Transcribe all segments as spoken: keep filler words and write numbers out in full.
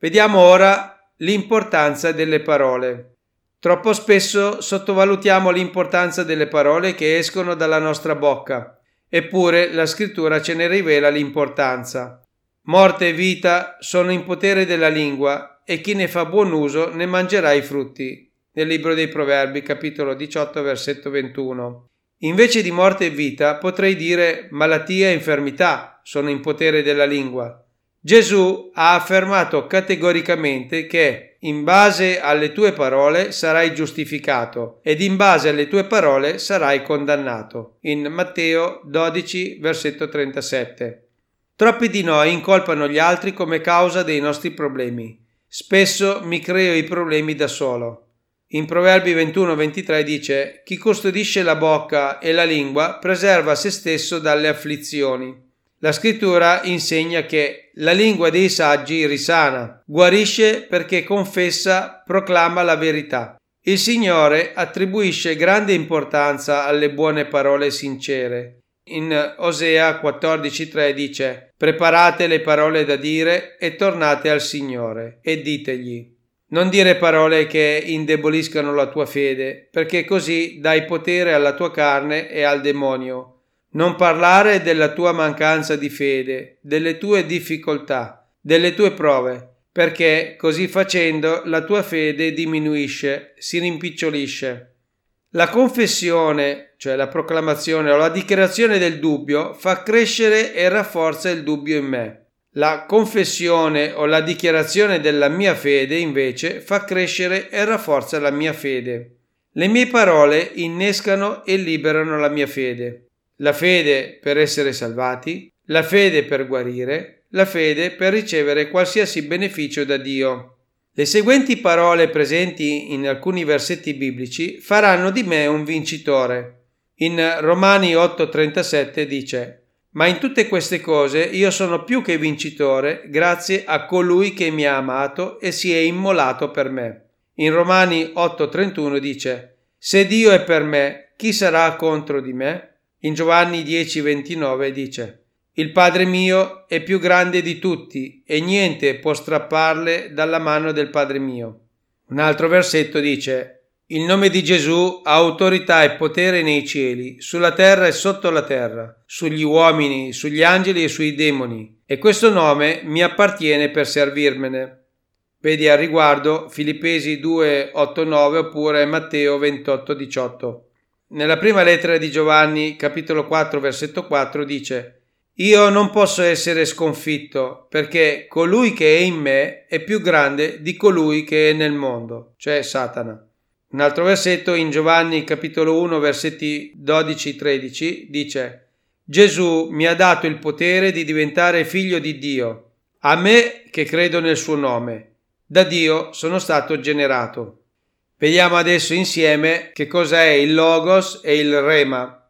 Vediamo ora l'importanza delle parole. Troppo spesso sottovalutiamo l'importanza delle parole che escono dalla nostra bocca, eppure la Scrittura ce ne rivela l'importanza. Morte e vita sono in potere della lingua e chi ne fa buon uso ne mangerà i frutti. Nel libro dei Proverbi, capitolo diciotto, versetto ventuno. Invece di morte e vita potrei dire malattia e infermità sono in potere della lingua. Gesù ha affermato categoricamente che in base alle tue parole sarai giustificato ed in base alle tue parole sarai condannato. In Matteo dodici, versetto trentasette. Troppi di noi incolpano gli altri come causa dei nostri problemi. Spesso mi creo i problemi da solo. In Proverbi ventuno ventitré dice: chi custodisce la bocca e la lingua preserva se stesso dalle afflizioni. La Scrittura insegna che la lingua dei saggi risana, guarisce perché confessa, proclama la verità. Il Signore attribuisce grande importanza alle buone parole sincere. In Osea quattordici tre dice: preparate le parole da dire e tornate al Signore e ditegli. Non dire parole che indeboliscano la tua fede, perché così dai potere alla tua carne e al demonio. Non parlare della tua mancanza di fede, delle tue difficoltà, delle tue prove, perché così facendo la tua fede diminuisce, si rimpicciolisce. La confessione, cioè la proclamazione o la dichiarazione del dubbio, fa crescere e rafforza il dubbio in me. La confessione o la dichiarazione della mia fede, invece, fa crescere e rafforza la mia fede. Le mie parole innescano e liberano la mia fede. La fede per essere salvati, la fede per guarire, la fede per ricevere qualsiasi beneficio da Dio. Le seguenti parole presenti in alcuni versetti biblici faranno di me un vincitore. In Romani otto trentasette dice: ma in tutte queste cose io sono più che vincitore grazie a colui che mi ha amato e si è immolato per me. In Romani otto trentuno dice: se Dio è per me, chi sarà contro di me? In Giovanni dieci ventinove dice: il Padre mio è più grande di tutti e niente può strapparle dalla mano del Padre mio. Un altro versetto dice: il nome di Gesù ha autorità e potere nei cieli, sulla terra e sotto la terra, sugli uomini, sugli angeli e sui demoni, e questo nome mi appartiene per servirmene. Vedi al riguardo Filippesi due otto nove oppure Matteo ventotto diciotto. Nella prima lettera di Giovanni, capitolo quattro, versetto quattro, dice: io non posso essere sconfitto, perché colui che è in me è più grande di colui che è nel mondo, cioè Satana. Un altro versetto in Giovanni, capitolo uno, versetti dodici tredici, dice: Gesù mi ha dato il potere di diventare figlio di Dio, a me che credo nel suo nome. Da Dio sono stato generato. Vediamo adesso insieme che cosa è il Logos e il Rema.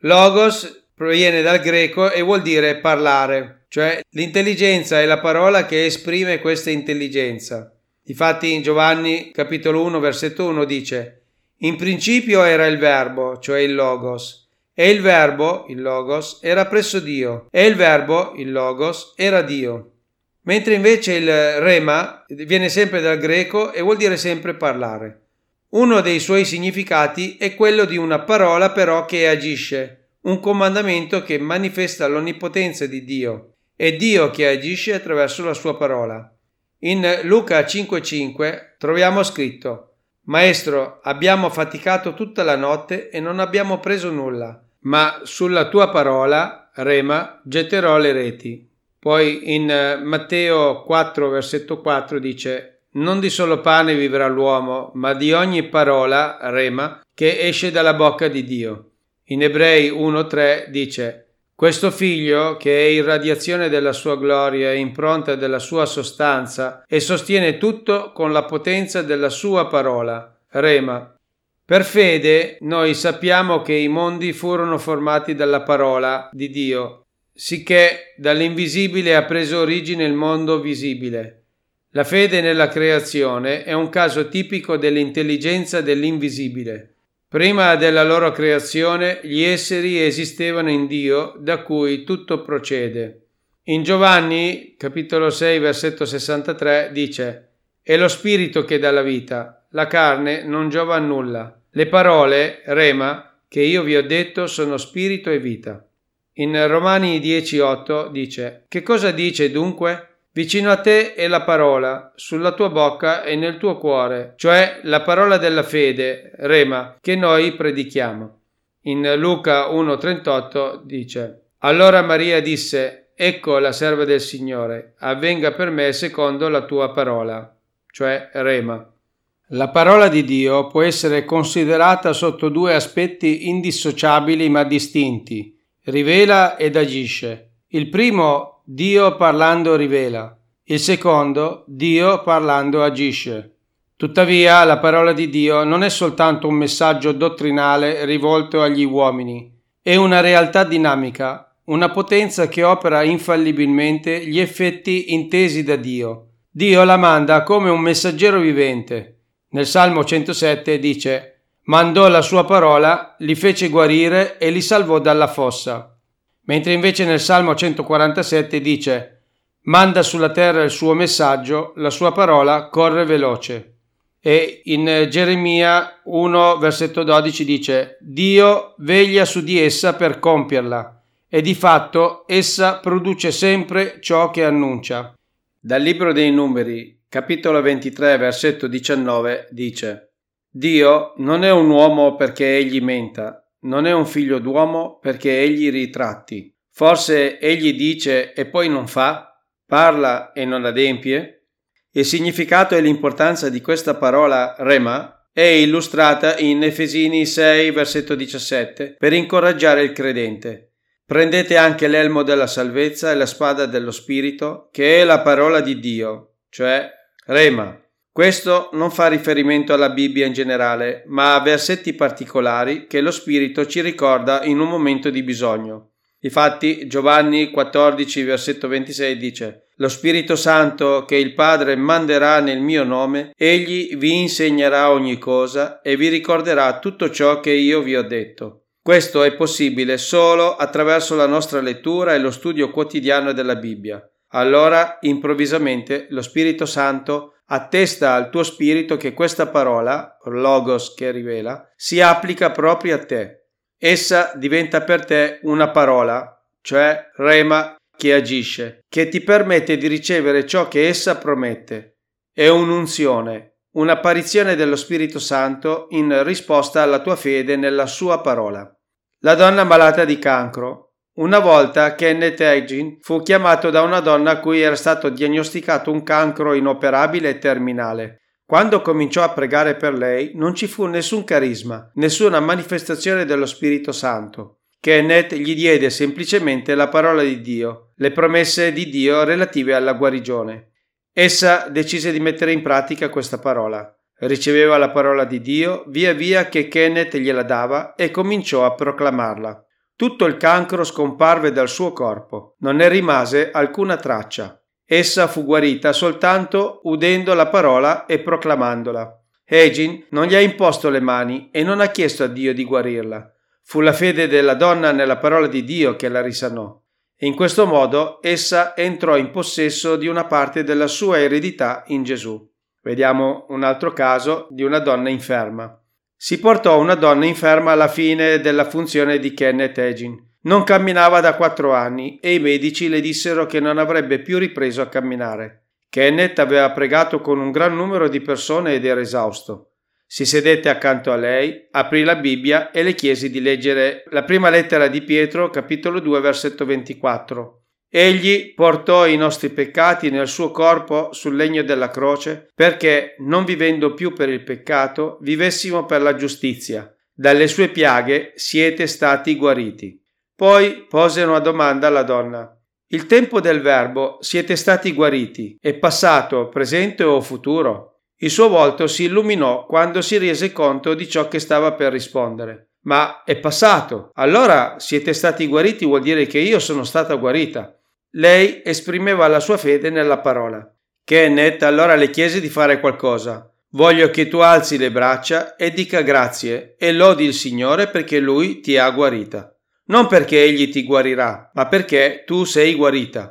Logos proviene dal greco e vuol dire parlare, cioè l'intelligenza è la parola che esprime questa intelligenza. Difatti in Giovanni capitolo uno versetto uno dice: in principio era il Verbo, cioè il Logos, e il Verbo, il Logos, era presso Dio, e il Verbo, il Logos, era Dio. Mentre invece il Rema viene sempre dal greco e vuol dire sempre parlare. Uno dei suoi significati è quello di una parola però che agisce, un comandamento che manifesta l'onnipotenza di Dio. È Dio che agisce attraverso la sua parola. In Luca cinque cinque troviamo scritto: Maestro, abbiamo faticato tutta la notte e non abbiamo preso nulla, ma sulla tua parola, Rema, getterò le reti. Poi in Matteo quattro versetto quattro dice: non di solo pane vivrà l'uomo, ma di ogni parola, Rema, che esce dalla bocca di Dio. In Ebrei uno tre dice: questo figlio, che è irradiazione della sua gloria e impronta della sua sostanza, e sostiene tutto con la potenza della sua parola, Rema. Per fede noi sappiamo che i mondi furono formati dalla parola di Dio, sicché dall'invisibile ha preso origine il mondo visibile. La fede nella creazione è un caso tipico dell'intelligenza dell'invisibile. Prima della loro creazione gli esseri esistevano in Dio, da cui tutto procede. In Giovanni, capitolo sei, versetto sessantatré, dice: «È lo spirito che dà la vita, la carne non giova a nulla. Le parole, rema, che io vi ho detto sono spirito e vita». In Romani dieci otto dice: «Che cosa dice dunque? Vicino a te è la parola, sulla tua bocca e nel tuo cuore, cioè la parola della fede, rema, che noi predichiamo». In Luca uno trentotto dice: «Allora Maria disse: ecco la serva del Signore, avvenga per me secondo la tua parola», cioè rema. La parola di Dio può essere considerata sotto due aspetti indissociabili ma distinti: rivela ed agisce. Il primo, Dio parlando rivela; il secondo, Dio parlando agisce. Tuttavia, la parola di Dio non è soltanto un messaggio dottrinale rivolto agli uomini, è una realtà dinamica, una potenza che opera infallibilmente gli effetti intesi da Dio. Dio la manda come un messaggero vivente. Nel Salmo centosette dice: «Mandò la sua parola, li fece guarire e li salvò dalla fossa». Mentre invece nel Salmo centoquarantasette dice: «Manda sulla terra il suo messaggio, la sua parola corre veloce». E in Geremia uno versetto dodici dice: «Dio veglia su di essa per compierla, e di fatto essa produce sempre ciò che annuncia». Dal libro dei Numeri, capitolo ventitré, versetto diciannove, dice: «Dio non è un uomo perché egli menta, non è un figlio d'uomo perché egli ritratti. Forse egli dice e poi non fa, parla e non adempie». Il significato e l'importanza di questa parola rema è illustrata in Efesini sei, versetto diciassette, per incoraggiare il credente. «Prendete anche l'elmo della salvezza e la spada dello Spirito, che è la parola di Dio», cioè rema. Questo non fa riferimento alla Bibbia in generale, ma a versetti particolari che lo Spirito ci ricorda in un momento di bisogno. Difatti, Giovanni quattordici, versetto ventisei dice: «Lo Spirito Santo che il Padre manderà nel mio nome, egli vi insegnerà ogni cosa e vi ricorderà tutto ciò che io vi ho detto». Questo è possibile solo attraverso la nostra lettura e lo studio quotidiano della Bibbia. Allora, improvvisamente, lo Spirito Santo attesta al tuo spirito che questa parola, logos che rivela, si applica proprio a te. Essa diventa per te una parola, cioè rema, che agisce, che ti permette di ricevere ciò che essa promette. È un'unzione, un'apparizione dello Spirito Santo in risposta alla tua fede nella sua parola. La donna malata di cancro. Una volta Kenneth Hagin fu chiamato da una donna a cui era stato diagnosticato un cancro inoperabile e terminale. Quando cominciò a pregare per lei, non ci fu nessun carisma, nessuna manifestazione dello Spirito Santo. Kenneth gli diede semplicemente la parola di Dio, le promesse di Dio relative alla guarigione. Essa decise di mettere in pratica questa parola. Riceveva la parola di Dio via via che Kenneth gliela dava e cominciò a proclamarla. Tutto il cancro scomparve dal suo corpo, non ne rimase alcuna traccia. Essa fu guarita soltanto udendo la parola e proclamandola. Hagin non gli ha imposto le mani e non ha chiesto a Dio di guarirla. Fu la fede della donna nella parola di Dio che la risanò. E in questo modo essa entrò in possesso di una parte della sua eredità in Gesù. Vediamo un altro caso di una donna inferma. Si portò una donna inferma alla fine della funzione di Kenneth Hagin. Non camminava da quattro anni e i medici le dissero che non avrebbe più ripreso a camminare. Kenneth aveva pregato con un gran numero di persone ed era esausto. Si sedette accanto a lei, aprì la Bibbia e le chiese di leggere la prima lettera di Pietro, capitolo due, versetto ventiquattro. Egli portò i nostri peccati nel suo corpo sul legno della croce, perché, non vivendo più per il peccato, vivessimo per la giustizia. Dalle sue piaghe siete stati guariti. Poi pose una domanda alla donna. Il tempo del verbo siete stati guariti è passato, presente o futuro? Il suo volto si illuminò quando si rese conto di ciò che stava per rispondere. Ma è passato. Allora siete stati guariti vuol dire che io sono stata guarita. Lei esprimeva la sua fede nella parola. Kenneth allora le chiese di fare qualcosa. Voglio che tu alzi le braccia e dica grazie e lodi il Signore perché Lui ti ha guarita. Non perché Egli ti guarirà, ma perché tu sei guarita.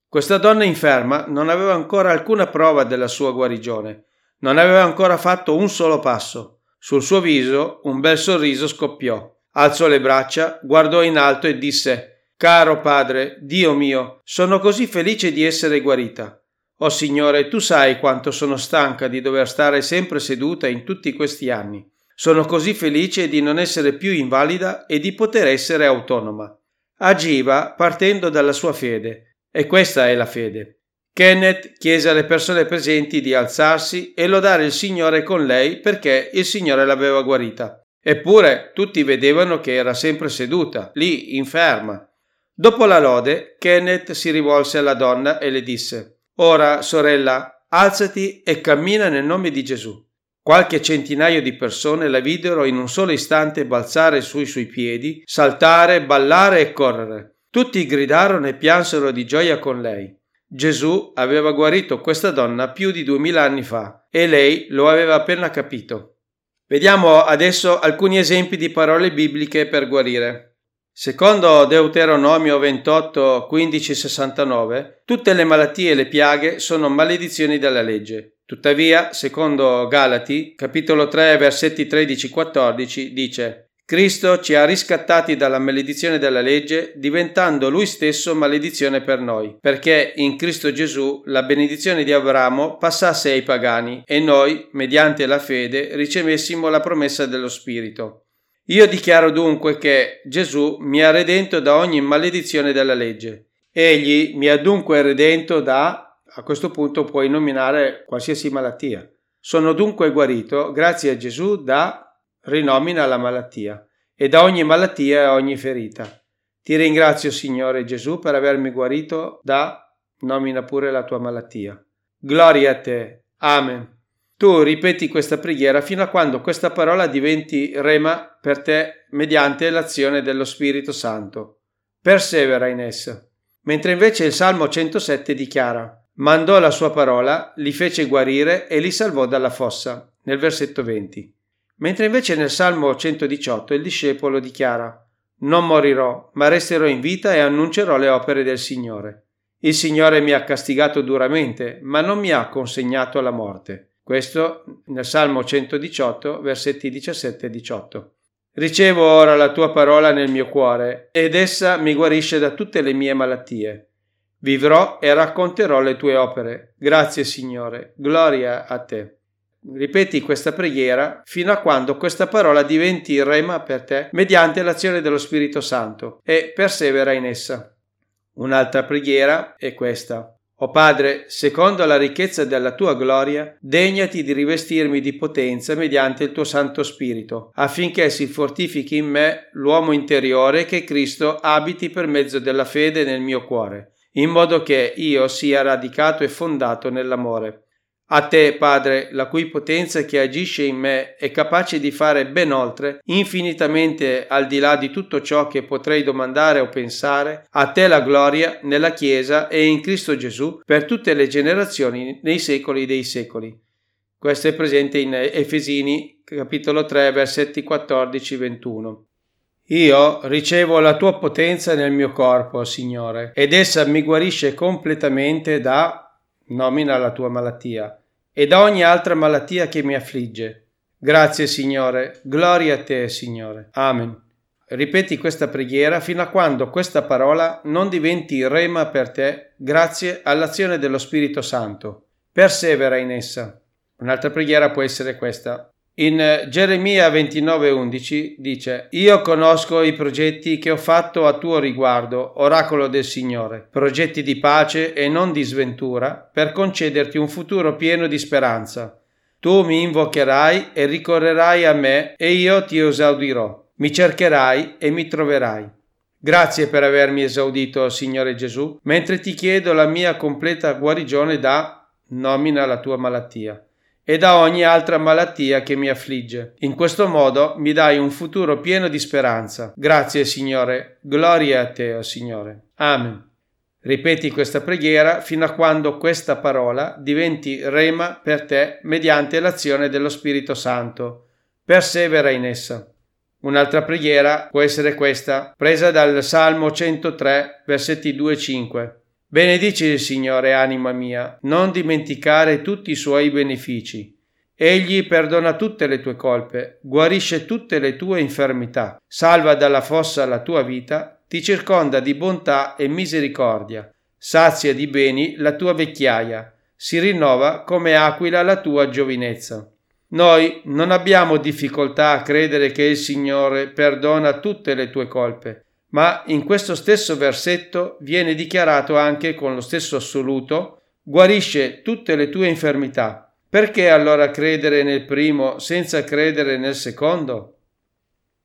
Questa donna inferma non aveva ancora alcuna prova della sua guarigione, non aveva ancora fatto un solo passo. Sul suo viso un bel sorriso scoppiò. Alzò le braccia, guardò in alto e disse: «Caro Padre, Dio mio, sono così felice di essere guarita. Oh Signore, tu sai quanto sono stanca di dover stare sempre seduta in tutti questi anni. Sono così felice di non essere più invalida e di poter essere autonoma». Agiva partendo dalla sua fede, e questa è la fede. Kenneth chiese alle persone presenti di alzarsi e lodare il Signore con lei perché il Signore l'aveva guarita. Eppure tutti vedevano che era sempre seduta, lì, inferma. Dopo la lode, Kenneth si rivolse alla donna e le disse: «Ora, sorella, alzati e cammina nel nome di Gesù». Qualche centinaio di persone la videro in un solo istante balzare sui suoi piedi, saltare, ballare e correre. Tutti gridarono e piansero di gioia con lei. Gesù aveva guarito questa donna più di duemila anni fa e lei lo aveva appena capito. Vediamo adesso alcuni esempi di parole bibliche per guarire. Secondo Deuteronomio ventotto, quindici, sessantanove, tutte le malattie e le piaghe sono maledizioni della legge. Tuttavia, secondo Galati, capitolo tre, versetti tredici quattordici, dice: Cristo ci ha riscattati dalla maledizione della legge, diventando Lui stesso maledizione per noi, perché in Cristo Gesù la benedizione di Abramo passasse ai pagani e noi, mediante la fede, ricevessimo la promessa dello Spirito. Io dichiaro dunque che Gesù mi ha redento da ogni maledizione della legge. Egli mi ha dunque redento da, a questo punto puoi nominare qualsiasi malattia. Sono dunque guarito grazie a Gesù da rinomina la malattia e da ogni malattia e ogni ferita. Ti ringrazio, Signore Gesù, per avermi guarito da, nomina pure la tua malattia. Gloria a te. Amen. Tu ripeti questa preghiera fino a quando questa parola diventi rema per te mediante l'azione dello Spirito Santo. Persevera in essa. Mentre invece il Salmo centosette dichiara: mandò la sua parola, li fece guarire e li salvò dalla fossa, nel versetto venti. Mentre invece nel Salmo centodiciotto il discepolo dichiara: non morirò, ma resterò in vita e annuncerò le opere del Signore. Il Signore mi ha castigato duramente, ma non mi ha consegnato alla morte. Questo nel Salmo centodiciotto, versetti diciassette e diciotto. Ricevo ora la tua parola nel mio cuore, ed essa mi guarisce da tutte le mie malattie. Vivrò e racconterò le tue opere. Grazie, Signore. Gloria a te. Ripeti questa preghiera fino a quando questa parola diventi rema per te mediante l'azione dello Spirito Santo e persevera in essa. Un'altra preghiera è questa: O Padre, secondo la ricchezza della tua gloria, degnati di rivestirmi di potenza mediante il tuo Santo Spirito, affinché si fortifichi in me l'uomo interiore, che Cristo abiti per mezzo della fede nel mio cuore, in modo che io sia radicato e fondato nell'amore. A te, Padre, la cui potenza che agisce in me è capace di fare ben oltre, infinitamente al di là di tutto ciò che potrei domandare o pensare, a te la gloria nella Chiesa e in Cristo Gesù per tutte le generazioni nei secoli dei secoli. Questo è presente in Efesini, capitolo tre, versetti quattordici ventuno. Io ricevo la tua potenza nel mio corpo, Signore, ed essa mi guarisce completamente da, nomina la tua malattia, e da ogni altra malattia che mi affligge. Grazie, Signore. Gloria a te, Signore. Amen. Ripeti questa preghiera fino a quando questa parola non diventi rema per te grazie all'azione dello Spirito Santo. Persevera in essa. Un'altra preghiera può essere questa. In Geremia ventinove undici dice: Io conosco i progetti che ho fatto a tuo riguardo, oracolo del Signore, progetti di pace e non di sventura, per concederti un futuro pieno di speranza. Tu mi invocherai e ricorrerai a me e io ti esaudirò. Mi cercherai e mi troverai. Grazie per avermi esaudito, Signore Gesù, mentre ti chiedo la mia completa guarigione da, nomina la tua malattia, e da ogni altra malattia che mi affligge. In questo modo mi dai un futuro pieno di speranza. Grazie, Signore. Gloria a te, oh Signore. Amen. Ripeti questa preghiera fino a quando questa parola diventi rema per te mediante l'azione dello Spirito Santo. Persevera in essa. Un'altra preghiera può essere questa, presa dal Salmo centotré, versetti due e cinque. Benedici il Signore, anima mia, non dimenticare tutti i suoi benefici. Egli perdona tutte le tue colpe, guarisce tutte le tue infermità, salva dalla fossa la tua vita, ti circonda di bontà e misericordia, sazia di beni la tua vecchiaia, si rinnova come aquila la tua giovinezza. Noi non abbiamo difficoltà a credere che il Signore perdona tutte le tue colpe, ma in questo stesso versetto viene dichiarato anche con lo stesso assoluto: guarisce tutte le tue infermità. Perché allora credere nel primo senza credere nel secondo?